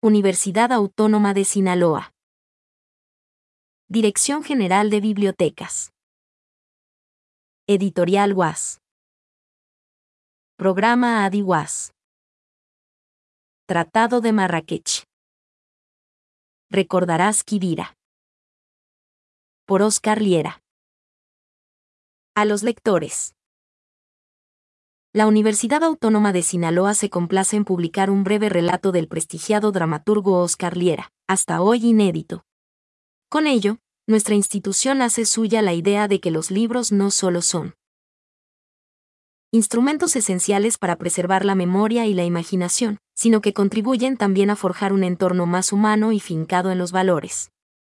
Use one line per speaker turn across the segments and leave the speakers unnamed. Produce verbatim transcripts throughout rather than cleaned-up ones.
Universidad Autónoma de Sinaloa. Dirección General de Bibliotecas. Editorial U A S. Programa Adi U A S. Tratado de Marrakech. Recordarás Quivira. Por Óscar Liera. A los lectores. La Universidad Autónoma de Sinaloa se complace en publicar un breve relato del prestigiado dramaturgo Óscar Liera, hasta hoy inédito. Con ello, nuestra institución hace suya la idea de que los libros no solo son instrumentos esenciales para preservar la memoria y la imaginación, sino que contribuyen también a forjar un entorno más humano y fincado en los valores.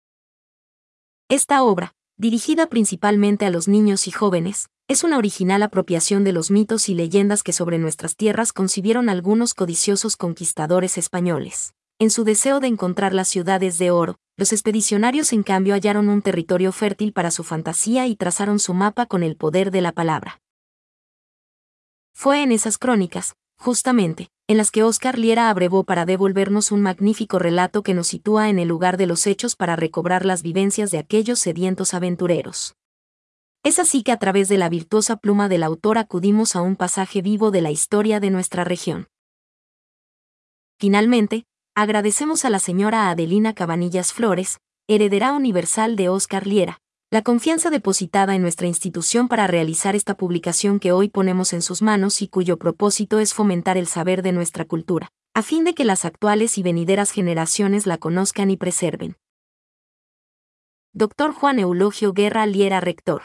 Esta obra, dirigida principalmente a los niños y jóvenes, es una original apropiación de los mitos y leyendas que sobre nuestras tierras concibieron algunos codiciosos conquistadores españoles. En su deseo de encontrar las ciudades de oro, los expedicionarios en cambio hallaron un territorio fértil para su fantasía y trazaron su mapa con el poder de la palabra. Fue en esas crónicas, justamente, en las que Óscar Liera abrevó para devolvernos un magnífico relato que nos sitúa en el lugar de los hechos para recobrar las vivencias de aquellos sedientos aventureros. Es así que a través de la virtuosa pluma del autor acudimos a un pasaje vivo de la historia de nuestra región. Finalmente, agradecemos a la señora Adelina Cabanillas Flores, heredera universal de Óscar Liera, la confianza depositada en nuestra institución para realizar esta publicación que hoy ponemos en sus manos y cuyo propósito es fomentar el saber de nuestra cultura, a fin de que las actuales y venideras generaciones la conozcan y preserven. Doctor Juan Eulogio Guerra Liera, rector.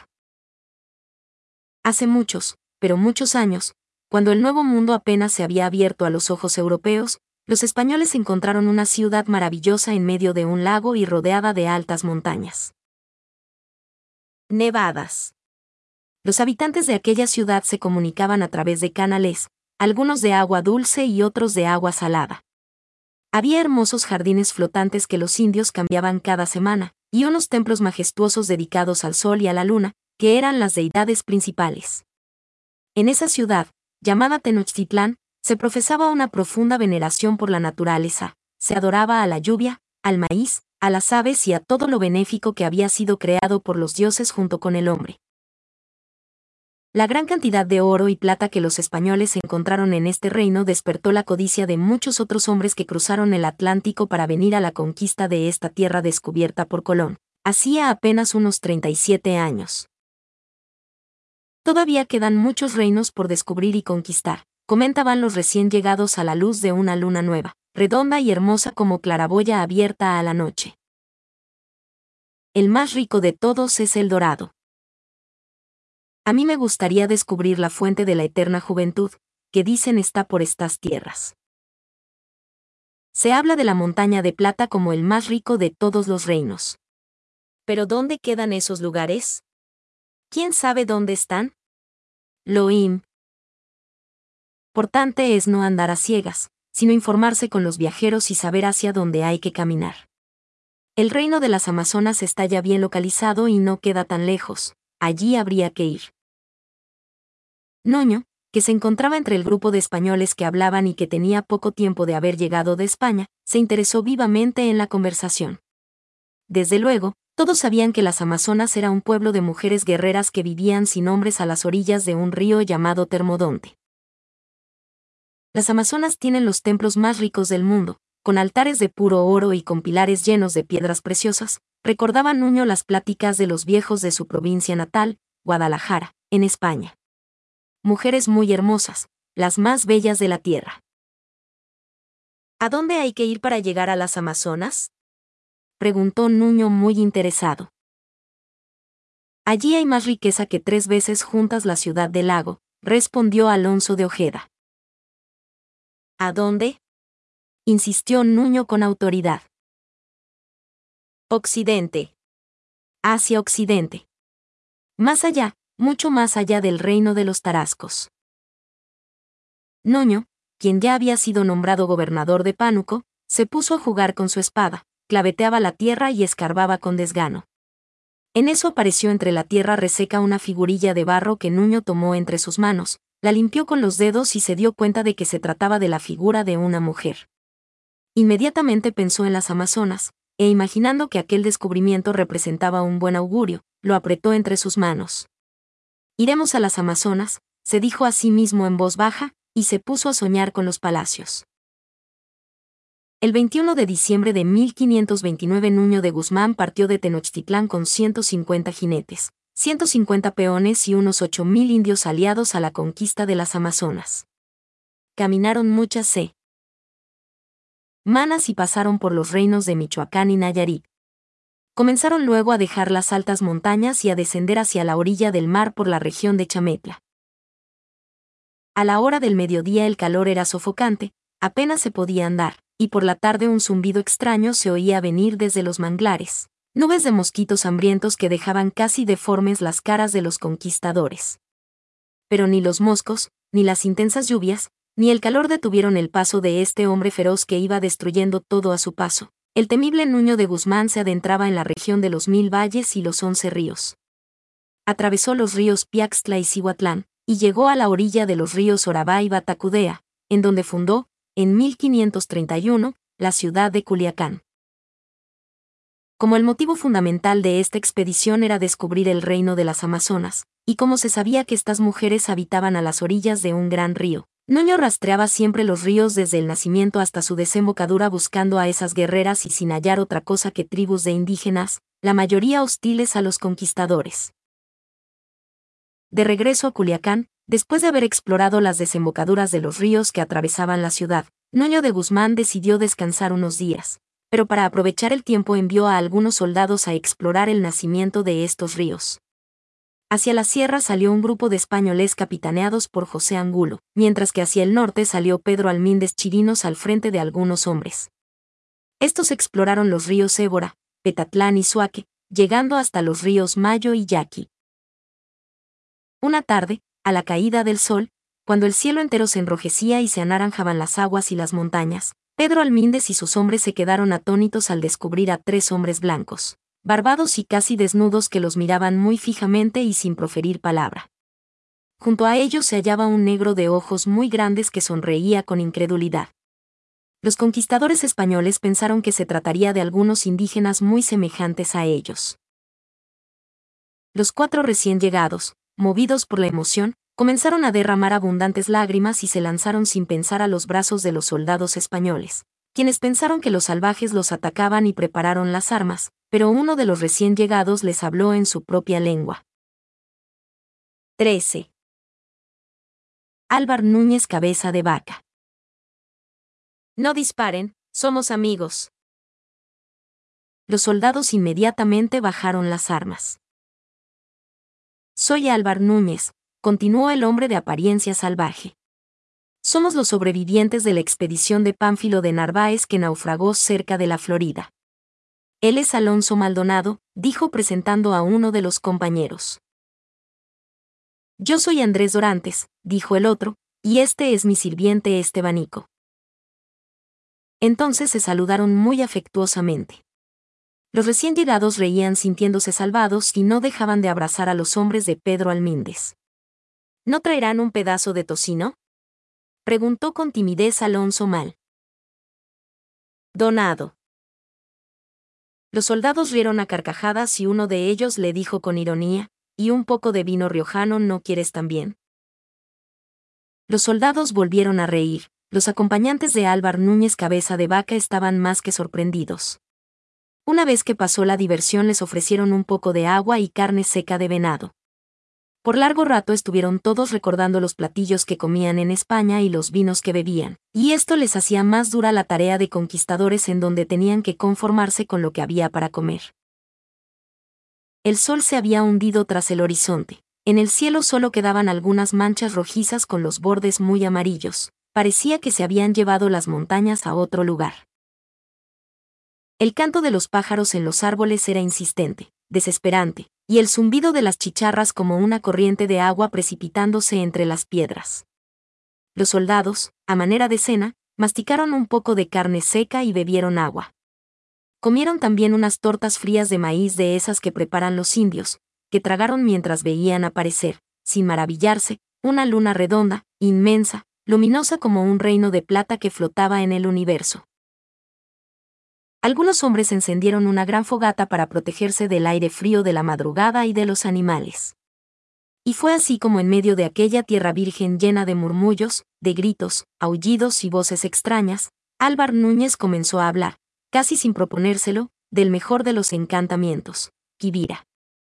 Hace muchos, pero muchos años, cuando el Nuevo Mundo apenas se había abierto a los ojos europeos, los españoles encontraron una ciudad maravillosa en medio de un lago y rodeada de altas montañas nevadas. Los habitantes de aquella ciudad se comunicaban a través de canales, algunos de agua dulce y otros de agua salada. Había hermosos jardines flotantes que los indios cambiaban cada semana, y unos templos majestuosos dedicados al sol y a la luna, que eran las deidades principales. En esa ciudad, llamada Tenochtitlán, se profesaba una profunda veneración por la naturaleza, se adoraba a la lluvia, al maíz, a las aves y a todo lo benéfico que había sido creado por los dioses junto con el hombre. La gran cantidad de oro y plata que los españoles encontraron en este reino despertó la codicia de muchos otros hombres que cruzaron el Atlántico para venir a la conquista de esta tierra descubierta por Colón, hacía apenas unos treinta y siete años. Todavía quedan muchos reinos por descubrir y conquistar, comentaban los recién llegados a la luz de una luna nueva, redonda y hermosa como claraboya abierta a la noche. El más rico de todos es el dorado. A mí me gustaría descubrir la fuente de la eterna juventud, que dicen está por estas tierras. Se habla de la montaña de plata como el más rico de todos los reinos. ¿Pero dónde quedan esos lugares? ¿Quién sabe dónde están? Lo importante es no andar a ciegas, sino informarse con los viajeros y saber hacia dónde hay que caminar. El reino de las Amazonas está ya bien localizado y no queda tan lejos, allí habría que ir. Nuño, que se encontraba entre el grupo de españoles que hablaban y que tenía poco tiempo de haber llegado de España, se interesó vivamente en la conversación. Desde luego, todos sabían que las Amazonas era un pueblo de mujeres guerreras que vivían sin hombres a las orillas de un río llamado Termodonte. Las Amazonas tienen los templos más ricos del mundo, con altares de puro oro y con pilares llenos de piedras preciosas, recordaba Nuño las pláticas de los viejos de su provincia natal, Guadalajara, en España. Mujeres muy hermosas, las más bellas de la tierra. ¿A dónde hay que ir para llegar a las Amazonas?, preguntó Nuño muy interesado. Allí hay más riqueza que tres veces juntas la ciudad del lago, respondió Alonso de Ojeda. ¿A dónde?, insistió Nuño con autoridad. Occidente. Hacia Occidente. Más allá, mucho más allá del reino de los Tarascos. Nuño, quien ya había sido nombrado gobernador de Pánuco, se puso a jugar con su espada, claveteaba la tierra y escarbaba con desgano. En eso apareció entre la tierra reseca una figurilla de barro que Nuño tomó entre sus manos, la limpió con los dedos y se dio cuenta de que se trataba de la figura de una mujer. Inmediatamente pensó en las Amazonas, e imaginando que aquel descubrimiento representaba un buen augurio, lo apretó entre sus manos. Iremos a las Amazonas, se dijo a sí mismo en voz baja, y se puso a soñar con los palacios. El veintiuno de diciembre de mil quinientos veintinueve Nuño de Guzmán partió de Tenochtitlán con ciento cincuenta jinetes, ciento cincuenta peones y unos ocho mil indios aliados a la conquista de las Amazonas. Caminaron muchas semanas y pasaron por los reinos de Michoacán y Nayarit. Comenzaron luego a dejar las altas montañas y a descender hacia la orilla del mar por la región de Chametla. A la hora del mediodía el calor era sofocante, apenas se podía andar, y por la tarde un zumbido extraño se oía venir desde los manglares, nubes de mosquitos hambrientos que dejaban casi deformes las caras de los conquistadores. Pero ni los moscos, ni las intensas lluvias, ni el calor detuvieron el paso de este hombre feroz que iba destruyendo todo a su paso. El temible Nuño de Guzmán se adentraba en la región de los mil valles y los once ríos. Atravesó los ríos Piaxtla y Cihuatlán, y llegó a la orilla de los ríos Orabá y Batacudea, en donde fundó, en mil quinientos treinta y uno, la ciudad de Culiacán. Como el motivo fundamental de esta expedición era descubrir el reino de las Amazonas, y como se sabía que estas mujeres habitaban a las orillas de un gran río, Nuño rastreaba siempre los ríos desde el nacimiento hasta su desembocadura buscando a esas guerreras y sin hallar otra cosa que tribus de indígenas, la mayoría hostiles a los conquistadores. De regreso a Culiacán, después de haber explorado las desembocaduras de los ríos que atravesaban la ciudad, Nuño de Guzmán decidió descansar unos días, pero para aprovechar el tiempo envió a algunos soldados a explorar el nacimiento de estos ríos. Hacia la sierra salió un grupo de españoles capitaneados por José Angulo, mientras que hacia el norte salió Pedro Almíndez Chirinos al frente de algunos hombres. Estos exploraron los ríos Ébora, Petatlán y Suaque, llegando hasta los ríos Mayo y Yaqui. Una tarde, a la caída del sol, cuando el cielo entero se enrojecía y se anaranjaban las aguas y las montañas, Pedro Almíndez y sus hombres se quedaron atónitos al descubrir a tres hombres blancos, barbados y casi desnudos que los miraban muy fijamente y sin proferir palabra. Junto a ellos se hallaba un negro de ojos muy grandes que sonreía con incredulidad. Los conquistadores españoles pensaron que se trataría de algunos indígenas muy semejantes a ellos. Los cuatro recién llegados, movidos por la emoción, comenzaron a derramar abundantes lágrimas y se lanzaron sin pensar a los brazos de los soldados españoles, quienes pensaron que los salvajes los atacaban y prepararon las armas, pero uno de los recién llegados les habló en su propia lengua. trece. Álvar Núñez Cabeza de Vaca. No disparen, somos amigos. Los soldados inmediatamente bajaron las armas. Soy Álvar Núñez, continuó el hombre de apariencia salvaje. Somos los sobrevivientes de la expedición de Pánfilo de Narváez que naufragó cerca de la Florida. Él es Alonso Maldonado, dijo presentando a uno de los compañeros. Yo soy Andrés Dorantes, dijo el otro, y este es mi sirviente Estebanico. Entonces se saludaron muy afectuosamente. Los recién llegados reían sintiéndose salvados y no dejaban de abrazar a los hombres de Pedro Almíndez. ¿No traerán un pedazo de tocino?, preguntó con timidez Alonso Mal. Donado. Los soldados rieron a carcajadas y uno de ellos le dijo con ironía, ¿y un poco de vino riojano no quieres también? Los soldados volvieron a reír. Los acompañantes de Álvar Núñez Cabeza de Vaca estaban más que sorprendidos. Una vez que pasó la diversión les ofrecieron un poco de agua y carne seca de venado. Por largo rato estuvieron todos recordando los platillos que comían en España y los vinos que bebían, y esto les hacía más dura la tarea de conquistadores en donde tenían que conformarse con lo que había para comer. El sol se había hundido tras el horizonte. En el cielo solo quedaban algunas manchas rojizas con los bordes muy amarillos. Parecía que se habían llevado las montañas a otro lugar. El canto de los pájaros en los árboles era insistente, desesperante, y el zumbido de las chicharras como una corriente de agua precipitándose entre las piedras. Los soldados, a manera de cena, masticaron un poco de carne seca y bebieron agua. Comieron también unas tortas frías de maíz de esas que preparan los indios, que tragaron mientras veían aparecer, sin maravillarse, una luna redonda, inmensa, luminosa como un reino de plata que flotaba en el universo. Algunos hombres encendieron una gran fogata para protegerse del aire frío de la madrugada y de los animales. Y fue así como en medio de aquella tierra virgen llena de murmullos, de gritos, aullidos y voces extrañas, Álvar Núñez comenzó a hablar, casi sin proponérselo, del mejor de los encantamientos, Quivira.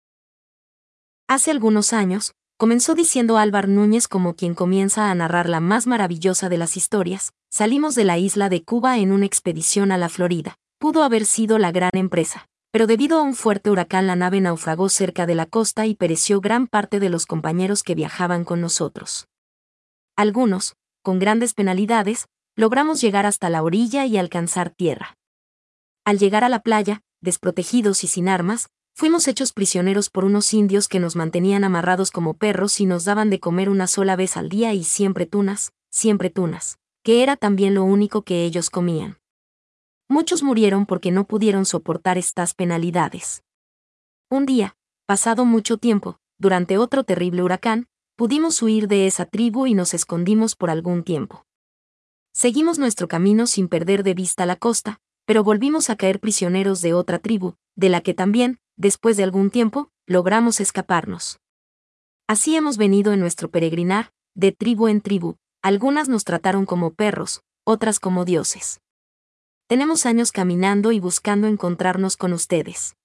Hace algunos años, comenzó diciendo Álvar Núñez como quien comienza a narrar la más maravillosa de las historias, salimos de la isla de Cuba en una expedición a la Florida. Pudo haber sido la gran empresa, pero debido a un fuerte huracán la nave naufragó cerca de la costa y pereció gran parte de los compañeros que viajaban con nosotros. Algunos, con grandes penalidades, logramos llegar hasta la orilla y alcanzar tierra. Al llegar a la playa, desprotegidos y sin armas, fuimos hechos prisioneros por unos indios que nos mantenían amarrados como perros y nos daban de comer una sola vez al día y siempre tunas, siempre tunas, que era también lo único que ellos comían. Muchos murieron porque no pudieron soportar estas penalidades. Un día, pasado mucho tiempo, durante otro terrible huracán, pudimos huir de esa tribu y nos escondimos por algún tiempo. Seguimos nuestro camino sin perder de vista la costa, pero volvimos a caer prisioneros de otra tribu, de la que también, después de algún tiempo, logramos escaparnos. Así hemos venido en nuestro peregrinar, de tribu en tribu, algunas nos trataron como perros, otras como dioses. Tenemos años caminando y buscando encontrarnos con ustedes.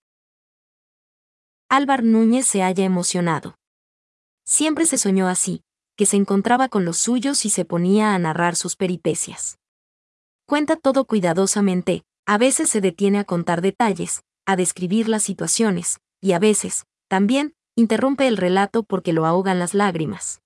Álvar Núñez se halla emocionado. Siempre se soñó así, que se encontraba con los suyos y se ponía a narrar sus peripecias. Cuenta todo cuidadosamente, a veces se detiene a contar detalles, a describir las situaciones, y a veces, también, interrumpe el relato porque lo ahogan las lágrimas.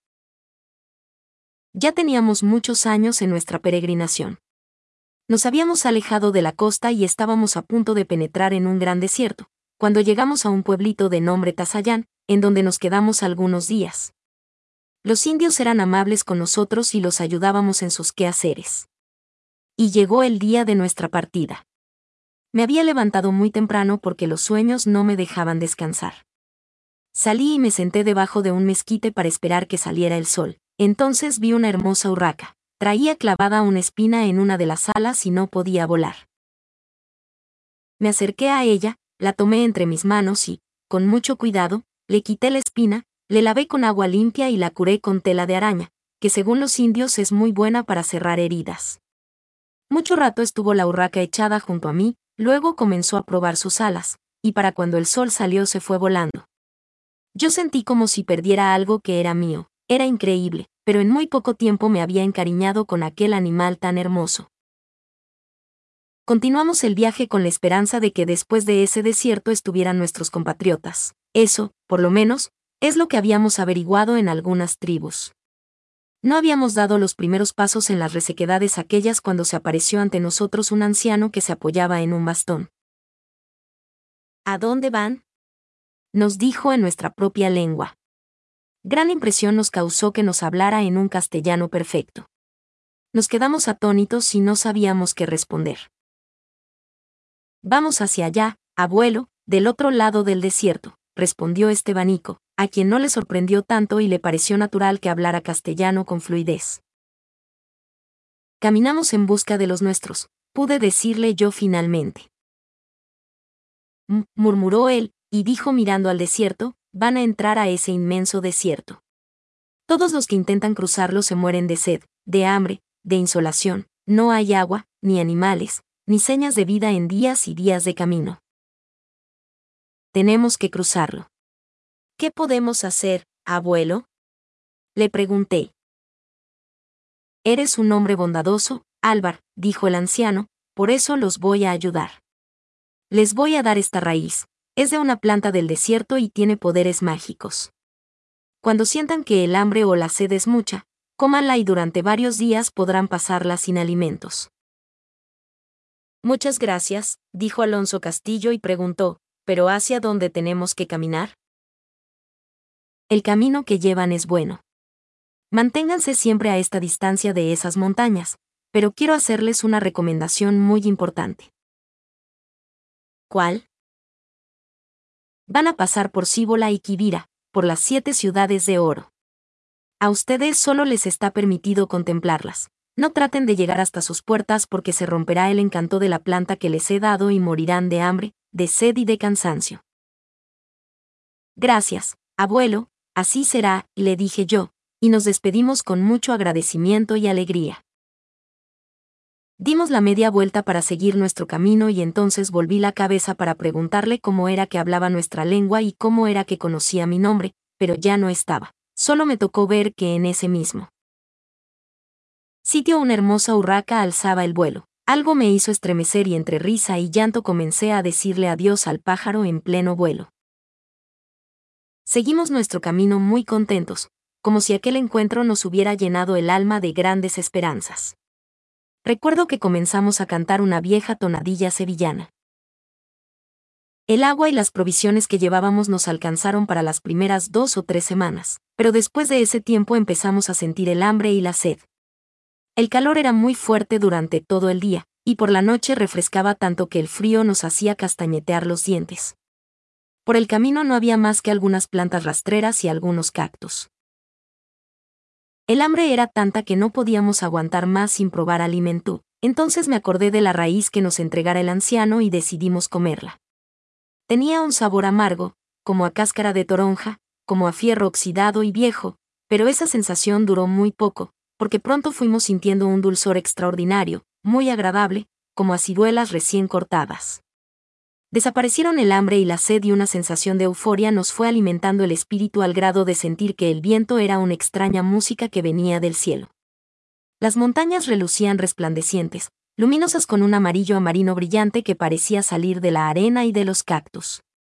Ya teníamos muchos años en nuestra peregrinación. Nos habíamos alejado de la costa y estábamos a punto de penetrar en un gran desierto, cuando llegamos a un pueblito de nombre Tazayán, en donde nos quedamos algunos días. Los indios eran amables con nosotros y los ayudábamos en sus quehaceres. Y llegó el día de nuestra partida. Me había levantado muy temprano porque los sueños no me dejaban descansar. Salí y me senté debajo de un mezquite para esperar que saliera el sol. Entonces vi una hermosa urraca. Traía clavada una espina en una de las alas y no podía volar. Me acerqué a ella, la tomé entre mis manos y, con mucho cuidado, le quité la espina, le lavé con agua limpia y la curé con tela de araña, que según los indios es muy buena para cerrar heridas. Mucho rato estuvo la urraca echada junto a mí, luego comenzó a probar sus alas, y para cuando el sol salió se fue volando. Yo sentí como si perdiera algo que era mío, era increíble, pero en muy poco tiempo me había encariñado con aquel animal tan hermoso. Continuamos el viaje con la esperanza de que después de ese desierto estuvieran nuestros compatriotas. Eso, por lo menos, es lo que habíamos averiguado en algunas tribus. No habíamos dado los primeros pasos en las resequedades aquellas cuando se apareció ante nosotros un anciano que se apoyaba en un bastón. ¿A dónde van?, nos dijo en nuestra propia lengua. Gran impresión nos causó que nos hablara en un castellano perfecto. Nos quedamos atónitos y no sabíamos qué responder. Vamos hacia allá, abuelo, del otro lado del desierto, respondió Estebanico, a quien no le sorprendió tanto y le pareció natural que hablara castellano con fluidez. Caminamos en busca de los nuestros, pude decirle yo finalmente. M- murmuró él, y dijo mirando al desierto, van a entrar a ese inmenso desierto. Todos los que intentan cruzarlo se mueren de sed, de hambre, de insolación, no hay agua, ni animales, ni señas de vida en días y días de camino. Tenemos que cruzarlo. ¿Qué podemos hacer, abuelo?, le pregunté. Eres un hombre bondadoso, Álvar, dijo el anciano, por eso los voy a ayudar. Les voy a dar esta raíz, es de una planta del desierto y tiene poderes mágicos. Cuando sientan que el hambre o la sed es mucha, cómanla y durante varios días podrán pasarla sin alimentos. Muchas gracias, dijo Alonso Castillo y preguntó, ¿pero hacia dónde tenemos que caminar? El camino que llevan es bueno. Manténganse siempre a esta distancia de esas montañas, pero quiero hacerles una recomendación muy importante. ¿Cuál? Van a pasar por Cíbola y Quivira, por las siete ciudades de oro. A ustedes solo les está permitido contemplarlas, No traten de llegar hasta sus puertas porque se romperá el encanto de la planta que les he dado y morirán de hambre, de sed y de cansancio. Gracias, abuelo, así será, le dije yo, y nos despedimos con mucho agradecimiento y alegría. Dimos la media vuelta para seguir nuestro camino y entonces volví la cabeza para preguntarle cómo era que hablaba nuestra lengua y cómo era que conocía mi nombre, pero ya no estaba. Solo me tocó ver que en ese mismo sitio una hermosa urraca alzaba el vuelo. Algo me hizo estremecer y entre risa y llanto comencé a decirle adiós al pájaro en pleno vuelo. Seguimos nuestro camino muy contentos, como si aquel encuentro nos hubiera llenado el alma de grandes esperanzas. Recuerdo que comenzamos a cantar una vieja tonadilla sevillana. El agua y las provisiones que llevábamos nos alcanzaron para las primeras dos o tres semanas, pero después de ese tiempo empezamos a sentir el hambre y la sed. El calor era muy fuerte durante todo el día, y por la noche refrescaba tanto que el frío nos hacía castañetear los dientes. Por el camino no había más que algunas plantas rastreras y algunos cactus. El hambre era tanta que no podíamos aguantar más sin probar alimento, entonces me acordé de la raíz que nos entregara el anciano y decidimos comerla. Tenía un sabor amargo, como a cáscara de toronja, como a fierro oxidado y viejo, pero esa sensación duró muy poco, porque pronto fuimos sintiendo un dulzor extraordinario, muy agradable, como a ciruelas recién cortadas. Desaparecieron el hambre y la sed y una sensación de euforia nos fue alimentando el espíritu al grado de sentir que el viento era una extraña música que venía del cielo. Las montañas relucían resplandecientes, luminosas con un amarillo amarino brillante que parecía salir de la arena y de los cactus.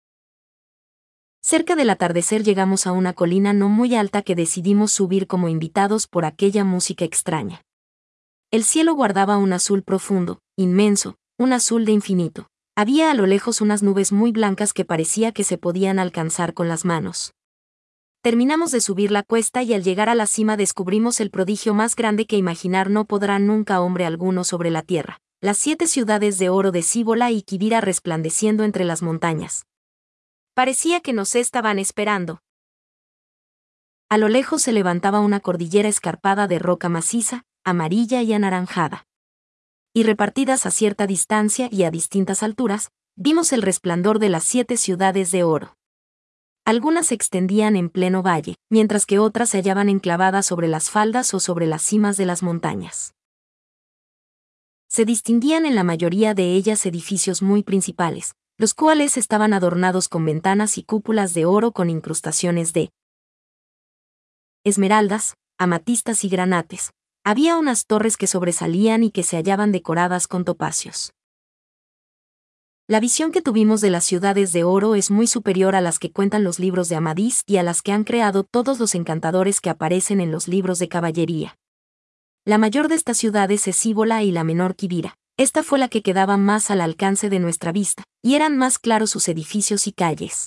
Cerca del atardecer llegamos a una colina no muy alta que decidimos subir como invitados por aquella música extraña. El cielo guardaba un azul profundo, inmenso, un azul de infinito. Había a lo lejos unas nubes muy blancas que parecía que se podían alcanzar con las manos. Terminamos de subir la cuesta y al llegar a la cima descubrimos el prodigio más grande que imaginar no podrá nunca hombre alguno sobre la tierra, las siete ciudades de oro de Cibola y Quivira resplandeciendo entre las montañas. Parecía que nos estaban esperando. A lo lejos se levantaba una cordillera escarpada de roca maciza, amarilla y anaranjada. Y repartidas a cierta distancia y a distintas alturas, vimos el resplandor de las siete ciudades de oro. Algunas se extendían en pleno valle, mientras que otras se hallaban enclavadas sobre las faldas o sobre las cimas de las montañas. Se distinguían en la mayoría de ellas edificios muy principales, los cuales estaban adornados con ventanas y cúpulas de oro con incrustaciones de esmeraldas, amatistas y granates. Había unas torres que sobresalían y que se hallaban decoradas con topacios. La visión que tuvimos de las ciudades de oro es muy superior a las que cuentan los libros de Amadís y a las que han creado todos los encantadores que aparecen en los libros de caballería. La mayor de estas ciudades es Cibola y la menor Quivira. Esta fue la que quedaba más al alcance de nuestra vista, y eran más claros sus edificios y calles.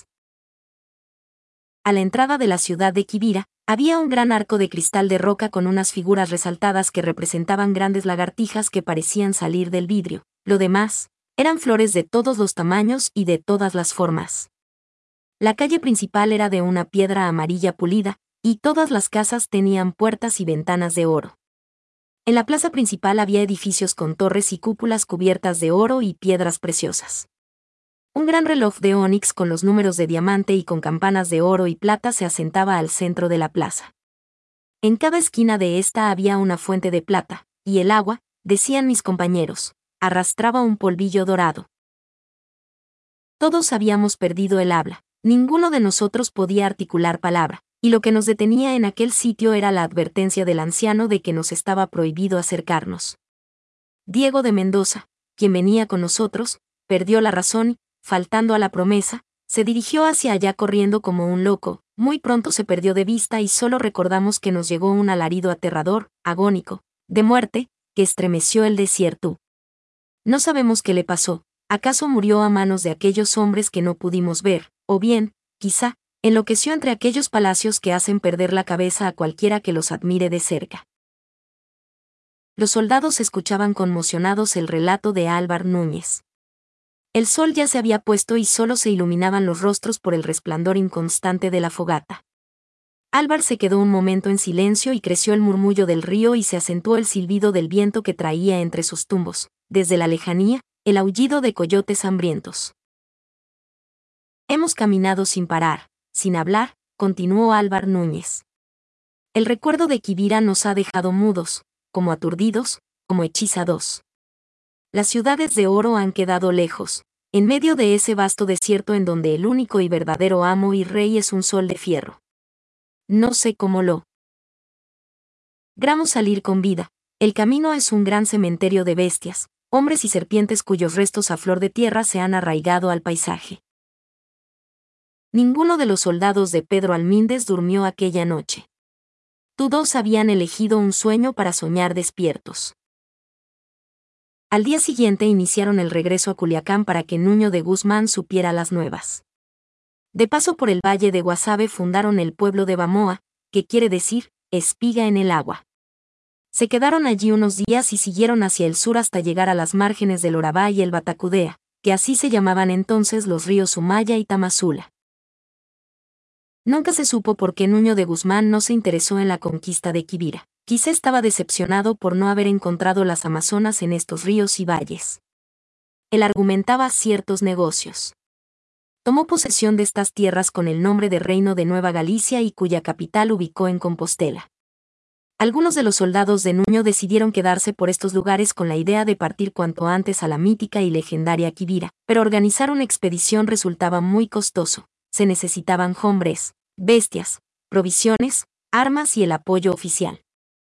A la entrada de la ciudad de Quivira, había un gran arco de cristal de roca con unas figuras resaltadas que representaban grandes lagartijas que parecían salir del vidrio. Lo demás, eran flores de todos los tamaños y de todas las formas. La calle principal era de una piedra amarilla pulida, y todas las casas tenían puertas y ventanas de oro. En la plaza principal había edificios con torres y cúpulas cubiertas de oro y piedras preciosas. Un gran reloj de ónix con los números de diamante y con campanas de oro y plata se asentaba al centro de la plaza. En cada esquina de esta había una fuente de plata, y el agua, decían mis compañeros, arrastraba un polvillo dorado. Todos habíamos perdido el habla, ninguno de nosotros podía articular palabra, y lo que nos detenía en aquel sitio era la advertencia del anciano de que nos estaba prohibido acercarnos. Diego de Mendoza, quien venía con nosotros, perdió la razón y, faltando a la promesa, se dirigió hacia allá corriendo como un loco. Muy pronto se perdió de vista y solo recordamos que nos llegó un alarido aterrador, agónico, de muerte, que estremeció el desierto. No sabemos qué le pasó, acaso murió a manos de aquellos hombres que no pudimos ver, o bien, quizá, enloqueció entre aquellos palacios que hacen perder la cabeza a cualquiera que los admire de cerca. Los soldados escuchaban conmocionados el relato de Álvar Núñez. El sol ya se había puesto y solo se iluminaban los rostros por el resplandor inconstante de la fogata. Álvar se quedó un momento en silencio y creció el murmullo del río y se acentuó el silbido del viento que traía entre sus tumbos, desde la lejanía, el aullido de coyotes hambrientos. Hemos caminado sin parar, sin hablar, continuó Álvar Núñez. El recuerdo de Quivira nos ha dejado mudos, como aturdidos, como hechizados. Las ciudades de oro han quedado lejos, en medio de ese vasto desierto en donde el único y verdadero amo y rey es un sol de fierro. No sé cómo lo gramos salir con vida. El camino es un gran cementerio de bestias, hombres y serpientes cuyos restos a flor de tierra se han arraigado al paisaje. Ninguno de los soldados de Pedro Almíndez durmió aquella noche. Todos habían elegido un sueño para soñar despiertos. Al día siguiente iniciaron el regreso a Culiacán para que Nuño de Guzmán supiera las nuevas. De paso por el valle de Guasave fundaron el pueblo de Bamoa, que quiere decir, espiga en el agua. Se quedaron allí unos días y siguieron hacia el sur hasta llegar a las márgenes del Orabá y el Batacudea, que así se llamaban entonces los ríos Sumaya y Tamazula. Nunca se supo por qué Nuño de Guzmán no se interesó en la conquista de Quivira. Quizá estaba decepcionado por no haber encontrado las amazonas en estos ríos y valles. Él argumentaba ciertos negocios. Tomó posesión de estas tierras con el nombre de Reino de Nueva Galicia y cuya capital ubicó en Compostela. Algunos de los soldados de Nuño decidieron quedarse por estos lugares con la idea de partir cuanto antes a la mítica y legendaria Quivira, pero organizar una expedición resultaba muy costoso. Se necesitaban hombres, bestias, provisiones, armas y el apoyo oficial.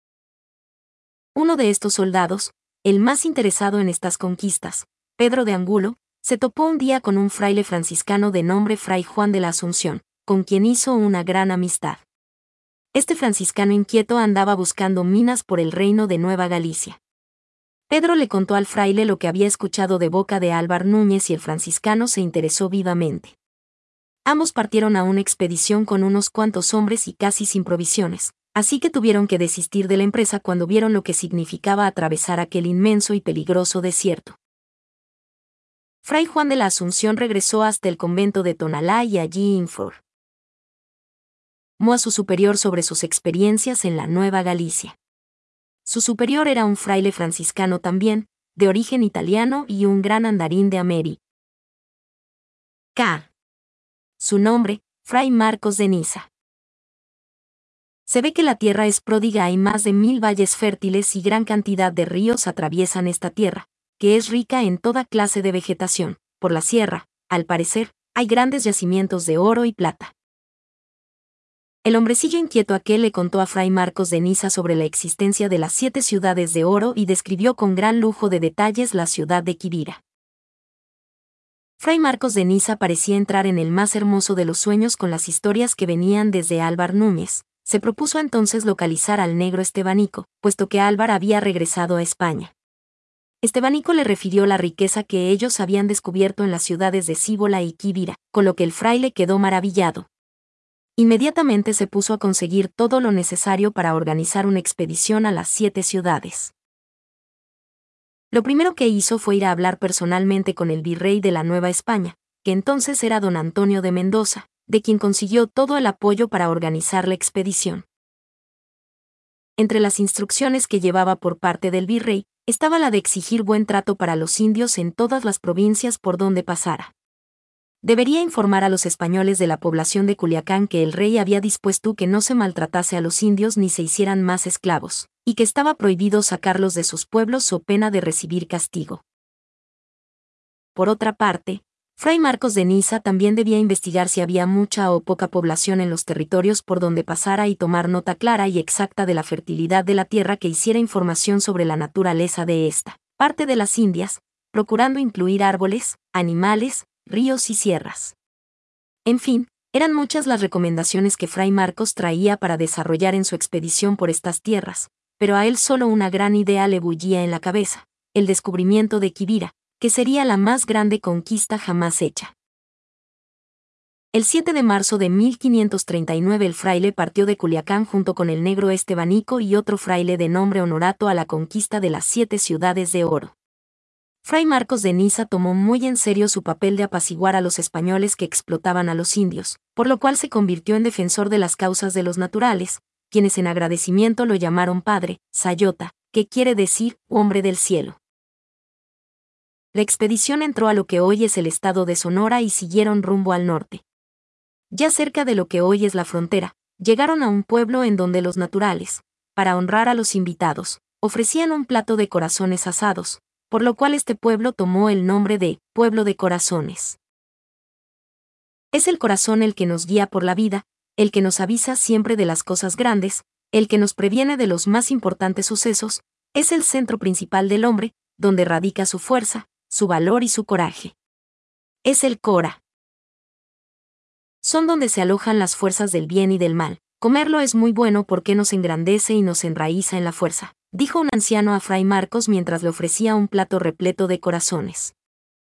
Uno de estos soldados, el más interesado en estas conquistas, Pedro de Angulo, se topó un día con un fraile franciscano de nombre Fray Juan de la Asunción, con quien hizo una gran amistad. Este franciscano inquieto andaba buscando minas por el reino de Nueva Galicia. Pedro le contó al fraile lo que había escuchado de boca de Álvar Núñez y el franciscano se interesó vivamente. Ambos partieron a una expedición con unos cuantos hombres y casi sin provisiones, así que tuvieron que desistir de la empresa cuando vieron lo que significaba atravesar aquel inmenso y peligroso desierto. Fray Juan de la Asunción regresó hasta el convento de Tonalá y allí informó a su superior sobre sus experiencias en la Nueva Galicia. Su superior era un fraile franciscano también, de origen italiano y un gran andarín de América. Su nombre, Fray Marcos de Niza. Se ve que la tierra es pródiga, hay más de mil valles fértiles y gran cantidad de ríos atraviesan esta tierra, que es rica en toda clase de vegetación. Por la sierra, al parecer, hay grandes yacimientos de oro y plata. El hombrecillo inquieto aquel le contó a Fray Marcos de Niza sobre la existencia de las siete ciudades de oro y describió con gran lujo de detalles la ciudad de Quivira. Fray Marcos de Niza parecía entrar en el más hermoso de los sueños con las historias que venían desde Álvar Núñez. Se propuso entonces localizar al negro Estebanico, puesto que Álvar había regresado a España. Estebanico le refirió la riqueza que ellos habían descubierto en las ciudades de Cíbola y Quivira, con lo que el fraile quedó maravillado. Inmediatamente se puso a conseguir todo lo necesario para organizar una expedición a las siete ciudades. Lo primero que hizo fue ir a hablar personalmente con el virrey de la Nueva España, que entonces era don Antonio de Mendoza, de quien consiguió todo el apoyo para organizar la expedición. Entre las instrucciones que llevaba por parte del virrey, estaba la de exigir buen trato para los indios en todas las provincias por donde pasara. Debería informar a los españoles de la población de Culiacán que el rey había dispuesto que no se maltratase a los indios ni se hicieran más esclavos, y que estaba prohibido sacarlos de sus pueblos o pena de recibir castigo. Por otra parte, Fray Marcos de Niza también debía investigar si había mucha o poca población en los territorios por donde pasara y tomar nota clara y exacta de la fertilidad de la tierra que hiciera información sobre la naturaleza de esta parte de las Indias, procurando incluir árboles, animales, ríos y sierras. En fin, eran muchas las recomendaciones que Fray Marcos traía para desarrollar en su expedición por estas tierras, pero a él solo una gran idea le bullía en la cabeza: el descubrimiento de Quivira, que sería la más grande conquista jamás hecha. El siete de marzo de mil quinientos treinta y nueve el fraile partió de Culiacán junto con el negro Estebanico y otro fraile de nombre Honorato a la conquista de las siete ciudades de oro. Fray Marcos de Niza tomó muy en serio su papel de apaciguar a los españoles que explotaban a los indios, por lo cual se convirtió en defensor de las causas de los naturales, quienes en agradecimiento lo llamaron Padre Sayota, que quiere decir hombre del cielo. La expedición entró a lo que hoy es el estado de Sonora y siguieron rumbo al norte. Ya cerca de lo que hoy es la frontera, llegaron a un pueblo en donde los naturales, para honrar a los invitados, ofrecían un plato de corazones asados, por lo cual este pueblo tomó el nombre de Pueblo de Corazones. Es el corazón el que nos guía por la vida, el que nos avisa siempre de las cosas grandes, el que nos previene de los más importantes sucesos, es el centro principal del hombre, donde radica su fuerza, su valor y su coraje. Es el Cora. Son donde se alojan las fuerzas del bien y del mal. Comerlo es muy bueno porque nos engrandece y nos enraiza en la fuerza, dijo un anciano a Fray Marcos mientras le ofrecía un plato repleto de corazones.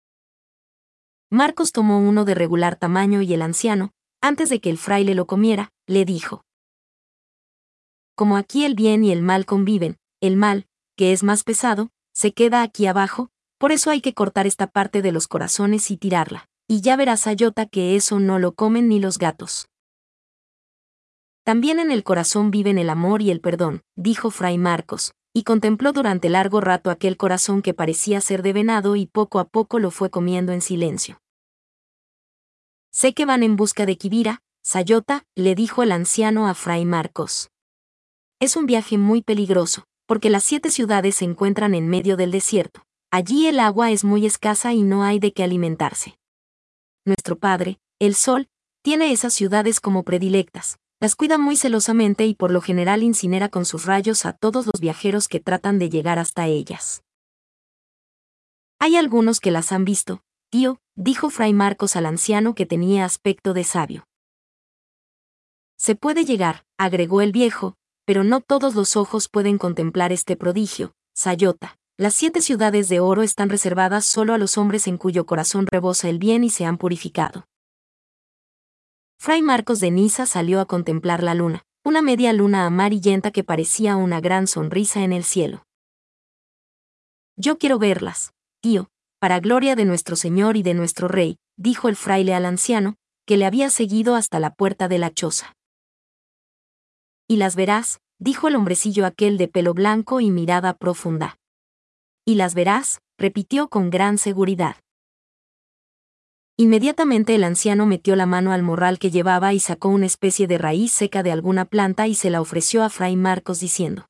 Marcos tomó uno de regular tamaño y el anciano, antes de que el fraile lo comiera, le dijo: como aquí el bien y el mal conviven, el mal, que es más pesado, se queda aquí abajo, por eso hay que cortar esta parte de los corazones y tirarla, y ya verás, Sayota, que eso no lo comen ni los gatos. También en el corazón viven el amor y el perdón, dijo Fray Marcos, y contempló durante largo rato aquel corazón que parecía ser de venado y poco a poco lo fue comiendo en silencio. Sé que van en busca de Quivira, Sayota, le dijo el anciano a Fray Marcos. Es un viaje muy peligroso, porque las siete ciudades se encuentran en medio del desierto. Allí el agua es muy escasa y no hay de qué alimentarse. Nuestro Padre, el Sol, tiene esas ciudades como predilectas, las cuida muy celosamente y por lo general incinera con sus rayos a todos los viajeros que tratan de llegar hasta ellas. Hay algunos que las han visto, tío, dijo Fray Marcos al anciano que tenía aspecto de sabio. Se puede llegar, agregó el viejo, pero no todos los ojos pueden contemplar este prodigio, Sayota. Las siete ciudades de oro están reservadas solo a los hombres en cuyo corazón rebosa el bien y se han purificado. Fray Marcos de Niza salió a contemplar la luna, una media luna amarillenta que parecía una gran sonrisa en el cielo. Yo quiero verlas, tío, para gloria de nuestro Señor y de nuestro Rey, dijo el fraile al anciano, que le había seguido hasta la puerta de la choza. Y las verás, dijo el hombrecillo aquel de pelo blanco y mirada profunda. Y las verás, repitió con gran seguridad. Inmediatamente el anciano metió la mano al morral que llevaba y sacó una especie de raíz seca de alguna planta y se la ofreció a Fray Marcos diciendo: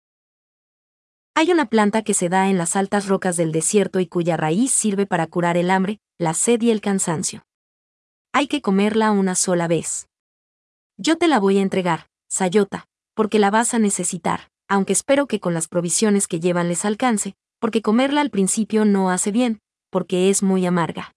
hay una planta que se da en las altas rocas del desierto y cuya raíz sirve para curar el hambre, la sed y el cansancio. Hay que comerla una sola vez. Yo te la voy a entregar, Sayota, porque la vas a necesitar, aunque espero que con las provisiones que llevan les alcance, porque comerla al principio no hace bien, porque es muy amarga.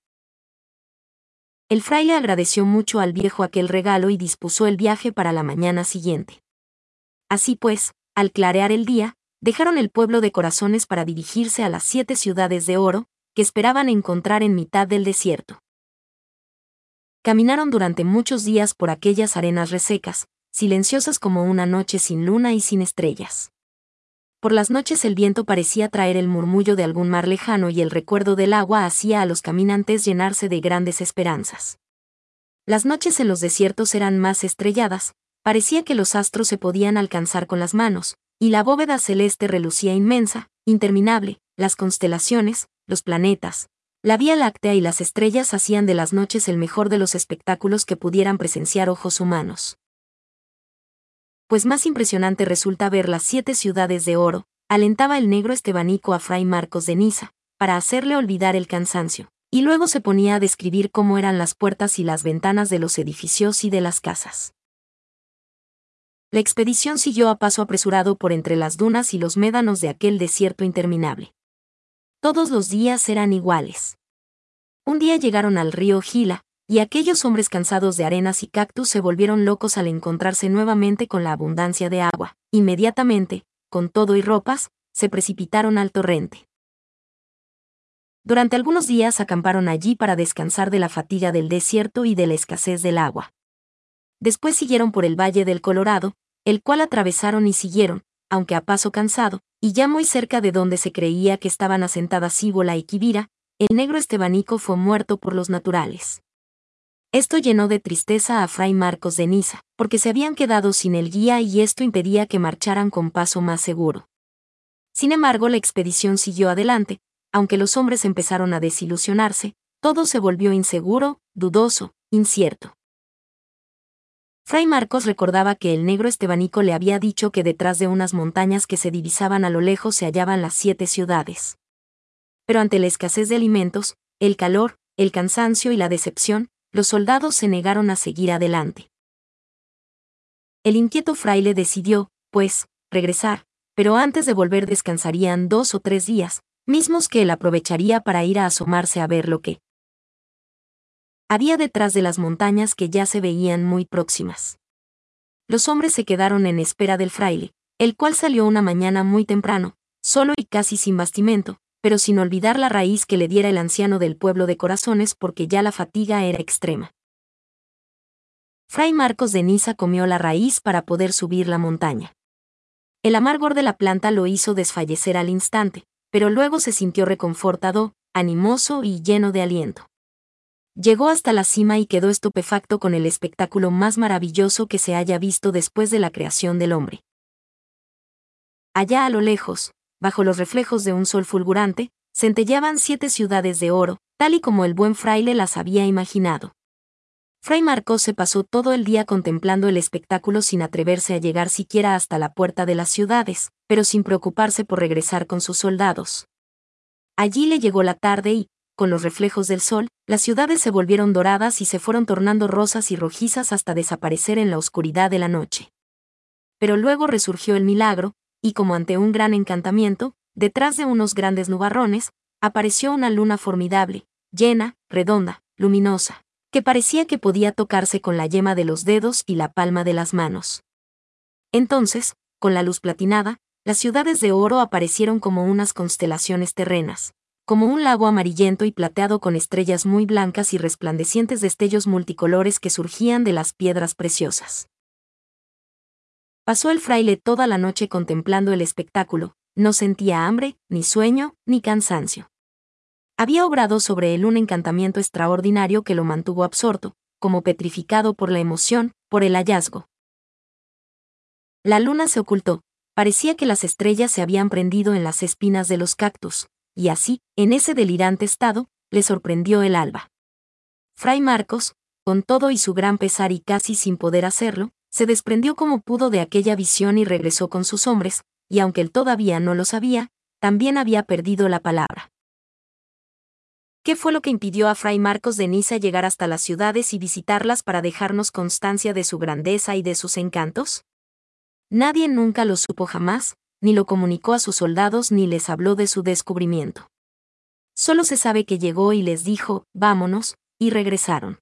El fraile agradeció mucho al viejo aquel regalo y dispuso el viaje para la mañana siguiente. Así pues, al clarear el día, dejaron el pueblo de Corazones para dirigirse a las siete ciudades de oro, que esperaban encontrar en mitad del desierto. Caminaron durante muchos días por aquellas arenas resecas, silenciosas como una noche sin luna y sin estrellas. Por las noches el viento parecía traer el murmullo de algún mar lejano y el recuerdo del agua hacía a los caminantes llenarse de grandes esperanzas. Las noches en los desiertos eran más estrelladas, parecía que los astros se podían alcanzar con las manos, y la bóveda celeste relucía inmensa, interminable, las constelaciones, los planetas, la Vía Láctea y las estrellas hacían de las noches el mejor de los espectáculos que pudieran presenciar ojos humanos. Pues más impresionante resulta ver las siete ciudades de oro, alentaba el negro estebanico a Fray Marcos de Niza, para hacerle olvidar el cansancio, y luego se ponía a describir cómo eran las puertas y las ventanas de los edificios y de las casas. La expedición siguió a paso apresurado por entre las dunas y los médanos de aquel desierto interminable. Todos los días eran iguales. Un día llegaron al río Gila, y aquellos hombres cansados de arenas y cactus se volvieron locos al encontrarse nuevamente con la abundancia de agua. Inmediatamente, con todo y ropas, se precipitaron al torrente. Durante algunos días acamparon allí para descansar de la fatiga del desierto y de la escasez del agua. Después siguieron por el Valle del Colorado, el cual atravesaron y siguieron, aunque a paso cansado, y ya muy cerca de donde se creía que estaban asentadas Cíbola y Quivira, el negro Estebanico fue muerto por los naturales. Esto llenó de tristeza a Fray Marcos de Niza, porque se habían quedado sin el guía y esto impedía que marcharan con paso más seguro. Sin embargo, la expedición siguió adelante, aunque los hombres empezaron a desilusionarse, todo se volvió inseguro, dudoso, incierto. Fray Marcos recordaba que el negro Estebanico le había dicho que detrás de unas montañas que se divisaban a lo lejos se hallaban las siete ciudades. Pero ante la escasez de alimentos, el calor, el cansancio y la decepción, los soldados se negaron a seguir adelante. El inquieto fraile decidió, pues, regresar, pero antes de volver descansarían dos o tres días, mismos que él aprovecharía para ir a asomarse a ver lo que había detrás de las montañas que ya se veían muy próximas. Los hombres se quedaron en espera del fraile, el cual salió una mañana muy temprano, solo y casi sin bastimento, pero sin olvidar la raíz que le diera el anciano del pueblo de Corazones porque ya la fatiga era extrema. Fray Marcos de Niza comió la raíz para poder subir la montaña. El amargor de la planta lo hizo desfallecer al instante, pero luego se sintió reconfortado, animoso y lleno de aliento. Llegó hasta la cima y quedó estupefacto con el espectáculo más maravilloso que se haya visto después de la creación del hombre. Allá a lo lejos, bajo los reflejos de un sol fulgurante, centelleaban siete ciudades de oro, tal y como el buen fraile las había imaginado. Fray Marcos se pasó todo el día contemplando el espectáculo sin atreverse a llegar siquiera hasta la puerta de las ciudades, pero sin preocuparse por regresar con sus soldados. Allí le llegó la tarde y, con los reflejos del sol, las ciudades se volvieron doradas y se fueron tornando rosas y rojizas hasta desaparecer en la oscuridad de la noche. Pero luego resurgió el milagro, y como ante un gran encantamiento, detrás de unos grandes nubarrones, apareció una luna formidable, llena, redonda, luminosa, que parecía que podía tocarse con la yema de los dedos y la palma de las manos. Entonces, con la luz platinada, las ciudades de oro aparecieron como unas constelaciones terrenas, como un lago amarillento y plateado con estrellas muy blancas y resplandecientes destellos multicolores que surgían de las piedras preciosas. Pasó el fraile toda la noche contemplando el espectáculo, no sentía hambre, ni sueño, ni cansancio. Había obrado sobre él un encantamiento extraordinario que lo mantuvo absorto, como petrificado por la emoción, por el hallazgo. La luna se ocultó, parecía que las estrellas se habían prendido en las espinas de los cactus, y así, en ese delirante estado, le sorprendió el alba. Fray Marcos, con todo y su gran pesar y casi sin poder hacerlo, se desprendió como pudo de aquella visión y regresó con sus hombres, y aunque él todavía no lo sabía, también había perdido la palabra. ¿Qué fue lo que impidió a Fray Marcos de Niza llegar hasta las ciudades y visitarlas para dejarnos constancia de su grandeza y de sus encantos? Nadie nunca lo supo jamás, ni lo comunicó a sus soldados ni les habló de su descubrimiento. Solo se sabe que llegó y les dijo, vámonos, y regresaron.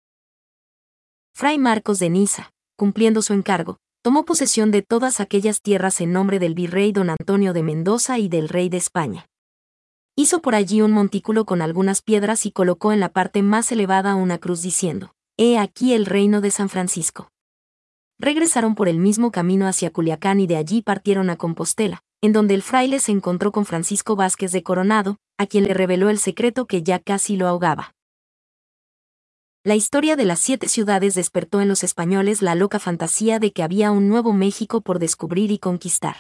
Fray Marcos de Niza, cumpliendo su encargo, tomó posesión de todas aquellas tierras en nombre del virrey don Antonio de Mendoza y del rey de España. Hizo por allí un montículo con algunas piedras y colocó en la parte más elevada una cruz diciendo, «He aquí el reino de San Francisco». Regresaron por el mismo camino hacia Culiacán y de allí partieron a Compostela, en donde el fraile se encontró con Francisco Vázquez de Coronado, a quien le reveló el secreto que ya casi lo ahogaba. La historia de las siete ciudades despertó en los españoles la loca fantasía de que había un nuevo México por descubrir y conquistar.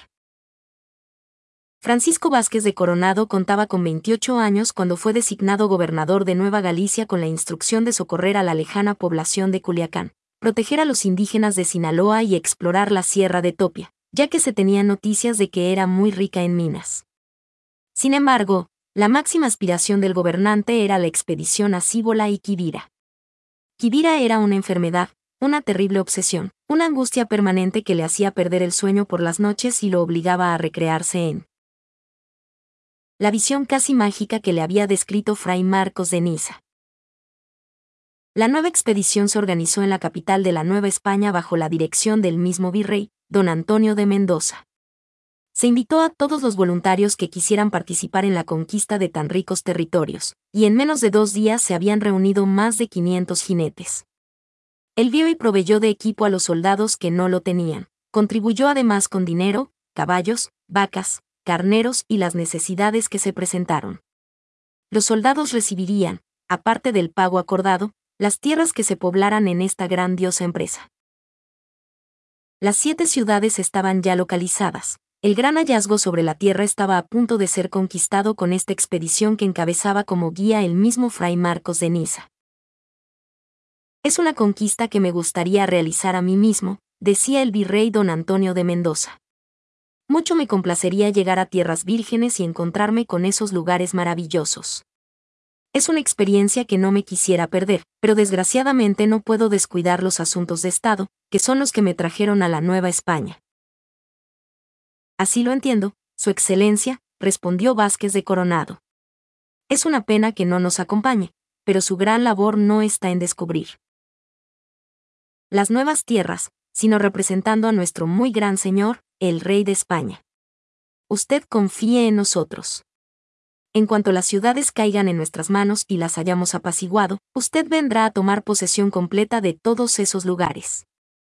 Francisco Vázquez de Coronado contaba con veintiocho años cuando fue designado gobernador de Nueva Galicia con la instrucción de socorrer a la lejana población de Culiacán, proteger a los indígenas de Sinaloa y explorar la sierra de Topia, ya que se tenían noticias de que era muy rica en minas. Sin embargo, la máxima aspiración del gobernante era la expedición a Cíbola y Quivira. Quivira era una enfermedad, una terrible obsesión, una angustia permanente que le hacía perder el sueño por las noches y lo obligaba a recrearse en la visión casi mágica que le había descrito Fray Marcos de Niza. La nueva expedición se organizó en la capital de la Nueva España bajo la dirección del mismo virrey, don Antonio de Mendoza. Se invitó a todos los voluntarios que quisieran participar en la conquista de tan ricos territorios, y en menos de dos días se habían reunido más de quinientos jinetes. Él vio y proveyó de equipo a los soldados que no lo tenían, contribuyó además con dinero, caballos, vacas, carneros y las necesidades que se presentaron. Los soldados recibirían, aparte del pago acordado, las tierras que se poblaran en esta grandiosa empresa. Las siete ciudades estaban ya localizadas. El gran hallazgo sobre la tierra estaba a punto de ser conquistado con esta expedición que encabezaba como guía el mismo Fray Marcos de Niza. Es una conquista que me gustaría realizar a mí mismo, decía el virrey don Antonio de Mendoza. Mucho me complacería llegar a tierras vírgenes y encontrarme con esos lugares maravillosos. Es una experiencia que no me quisiera perder, pero desgraciadamente no puedo descuidar los asuntos de Estado, que son los que me trajeron a la Nueva España. Así lo entiendo, Su Excelencia, respondió Vázquez de Coronado. Es una pena que no nos acompañe, pero su gran labor no está en descubrir las nuevas tierras, sino representando a nuestro muy gran señor, el Rey de España. Usted confíe en nosotros. En cuanto las ciudades caigan en nuestras manos y las hayamos apaciguado, usted vendrá a tomar posesión completa de todos esos lugares.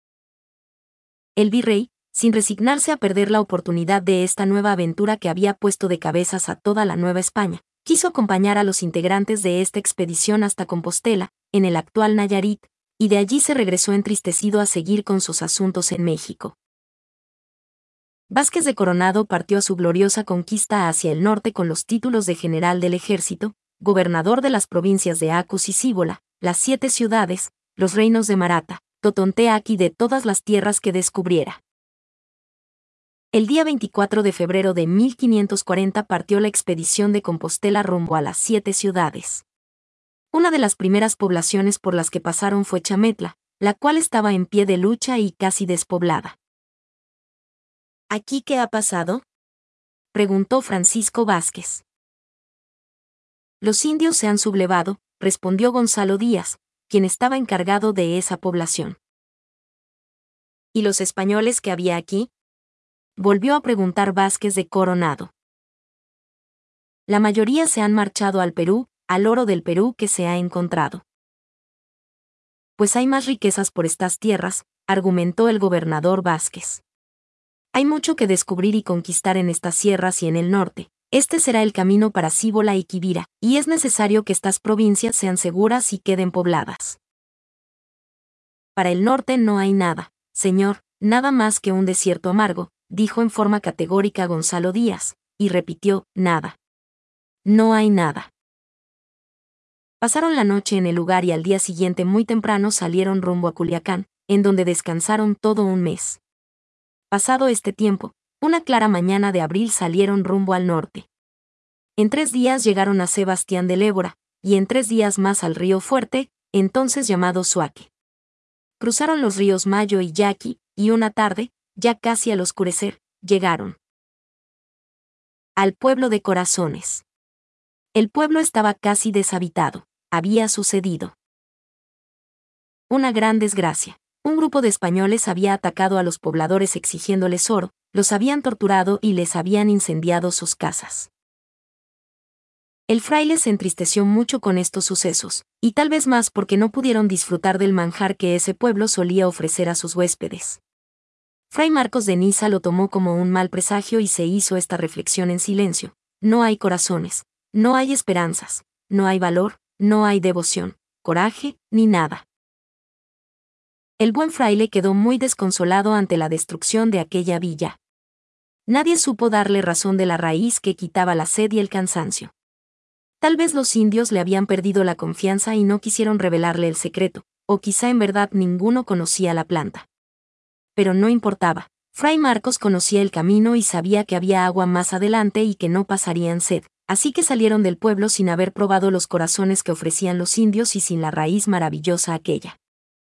El virrey, sin resignarse a perder la oportunidad de esta nueva aventura que había puesto de cabezas a toda la Nueva España, quiso acompañar a los integrantes de esta expedición hasta Compostela, en el actual Nayarit, y de allí se regresó entristecido a seguir con sus asuntos en México. Vázquez de Coronado partió a su gloriosa conquista hacia el norte con los títulos de general del ejército, gobernador de las provincias de Acus y Cíbola, las siete ciudades, los reinos de Marata, Totonteac y de todas las tierras que descubriera. El día veinticuatro de febrero de mil quinientos cuarenta partió la expedición de Compostela rumbo a las siete ciudades. Una de las primeras poblaciones por las que pasaron fue Chametla, la cual estaba en pie de lucha y casi despoblada. ¿Aquí qué ha pasado?, preguntó Francisco Vázquez. Los indios se han sublevado, respondió Gonzalo Díaz, quien estaba encargado de esa población. ¿Y los españoles que había aquí?, volvió a preguntar Vázquez de Coronado. La mayoría se han marchado al Perú, al oro del Perú que se ha encontrado. Pues hay más riquezas por estas tierras, argumentó el gobernador Vázquez. Hay mucho que descubrir y conquistar en estas sierras y en el norte. Este será el camino para Cíbola y Quivira, y es necesario que estas provincias sean seguras y queden pobladas. Para el norte no hay nada, señor, nada más que un desierto amargo, dijo en forma categórica Gonzalo Díaz, y repitió, nada. No hay nada. Pasaron la noche en el lugar y al día siguiente muy temprano salieron rumbo a Culiacán, en donde descansaron todo un mes. Pasado este tiempo, una clara mañana de abril salieron rumbo al norte. En tres días llegaron a Sebastián del Ébora, y en tres días más al río Fuerte, entonces llamado Suaque. Cruzaron los ríos Mayo y Yaqui, y una tarde, ya casi al oscurecer, llegaron al pueblo de Corazones. El pueblo estaba casi deshabitado. Había sucedido una gran desgracia. Un grupo de españoles había atacado a los pobladores exigiéndoles oro, los habían torturado y les habían incendiado sus casas. El fraile se entristeció mucho con estos sucesos, y tal vez más porque no pudieron disfrutar del manjar que ese pueblo solía ofrecer a sus huéspedes. Fray Marcos de Niza lo tomó como un mal presagio y se hizo esta reflexión en silencio: no hay corazones, no hay esperanzas, no hay valor, no hay devoción, coraje, ni nada. El buen fraile quedó muy desconsolado ante la destrucción de aquella villa. Nadie supo darle razón de la raíz que quitaba la sed y el cansancio. Tal vez los indios le habían perdido la confianza y no quisieron revelarle el secreto, o quizá en verdad ninguno conocía la planta. Pero no importaba, Fray Marcos conocía el camino y sabía que había agua más adelante y que no pasarían sed, así que salieron del pueblo sin haber probado los corazones que ofrecían los indios y sin la raíz maravillosa aquella.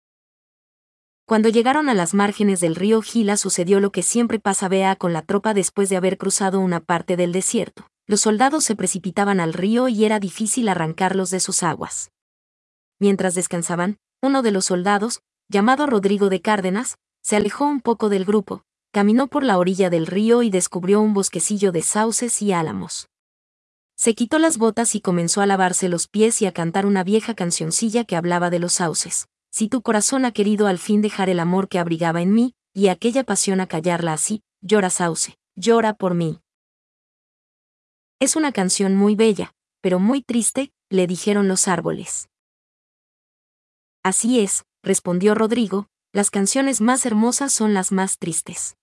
Cuando llegaron a las márgenes del río Gila sucedió lo que siempre pasa vea con la tropa después de haber cruzado una parte del desierto. Los soldados se precipitaban al río y era difícil arrancarlos de sus aguas. Mientras descansaban, uno de los soldados, llamado Rodrigo de Cárdenas, se alejó un poco del grupo, caminó por la orilla del río y descubrió un bosquecillo de sauces y álamos. Se quitó las botas y comenzó a lavarse los pies y a cantar una vieja cancioncilla que hablaba de los sauces. Si tu corazón ha querido al fin dejar el amor que abrigaba en mí, y aquella pasión a callarla así, llora sauce, llora por mí. Es una canción muy bella, pero muy triste, le dijeron los árboles. Así es, respondió Rodrigo, las canciones más hermosas son las más tristes.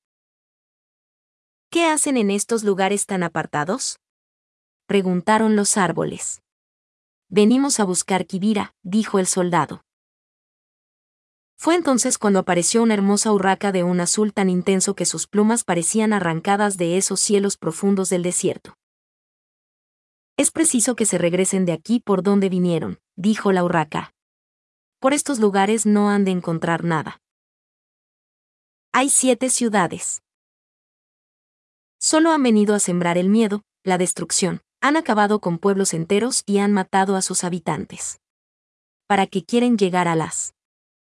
¿Qué hacen en estos lugares tan apartados?, preguntaron los árboles. Venimos a buscar Quivira, dijo el soldado. Fue entonces cuando apareció una hermosa urraca de un azul tan intenso que sus plumas parecían arrancadas de esos cielos profundos del desierto. Es preciso que se regresen de aquí por donde vinieron, dijo la urraca. Por estos lugares no han de encontrar nada. Hay siete ciudades. Solo han venido a sembrar el miedo, la destrucción, han acabado con pueblos enteros y han matado a sus habitantes. ¿Para qué quieren llegar a las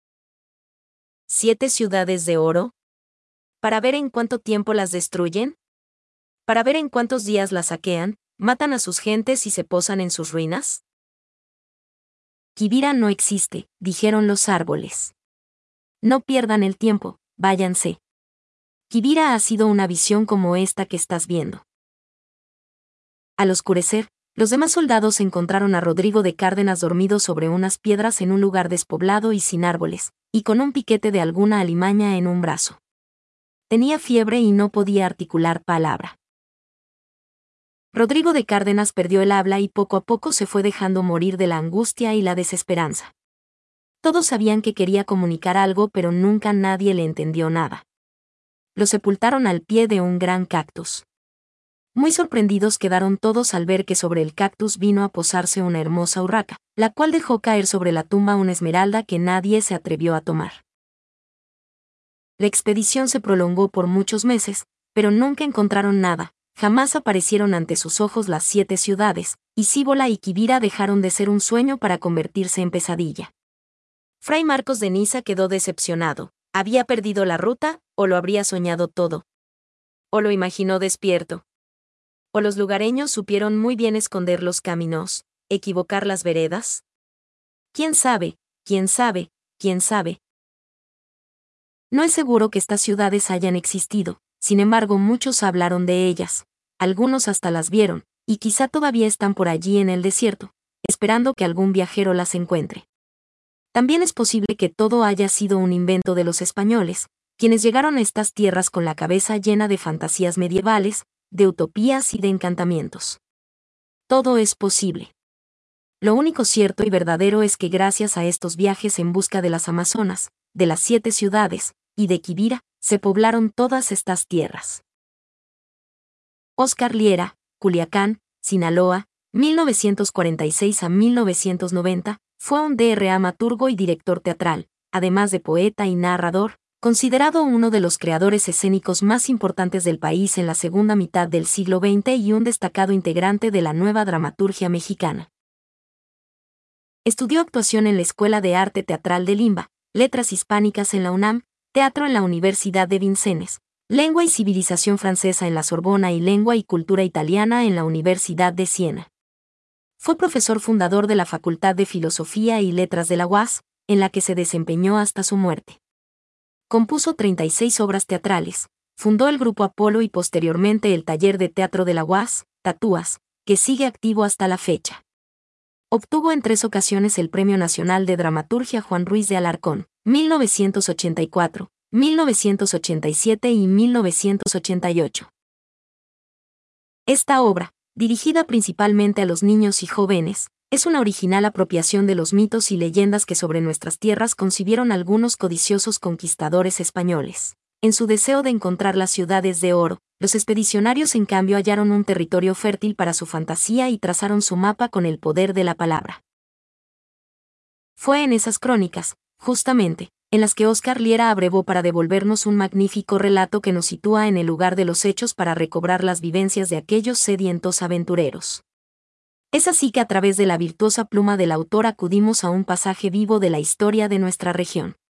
siete ciudades de oro? ¿Para ver en cuánto tiempo las destruyen? ¿Para ver en cuántos días las saquean, matan a sus gentes y se posan en sus ruinas? Quivira no existe, dijeron los árboles. No pierdan el tiempo, váyanse. Quivira ha sido una visión como esta que estás viendo. Al oscurecer, los demás soldados encontraron a Rodrigo de Cárdenas dormido sobre unas piedras en un lugar despoblado y sin árboles, y con un piquete de alguna alimaña en un brazo. Tenía fiebre y no podía articular palabra. Rodrigo de Cárdenas perdió el habla y poco a poco se fue dejando morir de la angustia y la desesperanza. Todos sabían que quería comunicar algo, pero nunca nadie le entendió nada. Lo sepultaron al pie de un gran cactus. Muy sorprendidos quedaron todos al ver que sobre el cactus vino a posarse una hermosa urraca, la cual dejó caer sobre la tumba una esmeralda que nadie se atrevió a tomar. La expedición se prolongó por muchos meses, pero nunca encontraron nada, jamás aparecieron ante sus ojos las siete ciudades, y Cíbola y Quivira dejaron de ser un sueño para convertirse en pesadilla. Fray Marcos de Niza quedó decepcionado, ¿había perdido la ruta, o lo habría soñado todo? ¿O lo imaginó despierto? ¿O los lugareños supieron muy bien esconder los caminos, equivocar las veredas? ¿Quién sabe, quién sabe, quién sabe? No es seguro que estas ciudades hayan existido, sin embargo muchos hablaron de ellas, algunos hasta las vieron, y quizá todavía están por allí en el desierto, esperando que algún viajero las encuentre. También es posible que todo haya sido un invento de los españoles, quienes llegaron a estas tierras con la cabeza llena de fantasías medievales, de utopías y de encantamientos. Todo es posible. Lo único cierto y verdadero es que gracias a estos viajes en busca de las Amazonas, de las siete ciudades, y de Quivira, se poblaron todas estas tierras. Óscar Liera, Culiacán, Sinaloa, mil novecientos cuarenta y seis a mil novecientos noventa, fue un dramaturgo y director teatral, además de poeta y narrador, considerado uno de los creadores escénicos más importantes del país en la segunda mitad del siglo veinte y un destacado integrante de la nueva dramaturgia mexicana. Estudió actuación en la Escuela de Arte Teatral de Limba, Letras Hispánicas en la UNAM, Teatro en la Universidad de Vincennes, Lengua y Civilización Francesa en la Sorbona y Lengua y Cultura Italiana en la Universidad de Siena. Fue profesor fundador de la Facultad de Filosofía y Letras de la U A S, en la que se desempeñó hasta su muerte. Compuso treinta y seis obras teatrales, fundó el Grupo Apolo y posteriormente el Taller de Teatro de la U A S, Tatúas, que sigue activo hasta la fecha. Obtuvo en tres ocasiones el Premio Nacional de Dramaturgia Juan Ruiz de Alarcón, mil novecientos ochenta y cuatro, mil novecientos ochenta y siete y mil novecientos ochenta y ocho. Esta obra, dirigida principalmente a los niños y jóvenes, es una original apropiación de los mitos y leyendas que sobre nuestras tierras concibieron algunos codiciosos conquistadores españoles. En su deseo de encontrar las ciudades de oro, los expedicionarios en cambio hallaron un territorio fértil para su fantasía y trazaron su mapa con el poder de la palabra. Fue en esas crónicas, justamente, en las que Óscar Liera abrevó para devolvernos un magnífico relato que nos sitúa en el lugar de los hechos para recobrar las vivencias de aquellos sedientos aventureros. Es así que a través de la virtuosa pluma del autor acudimos a un pasaje vivo de la historia de nuestra región.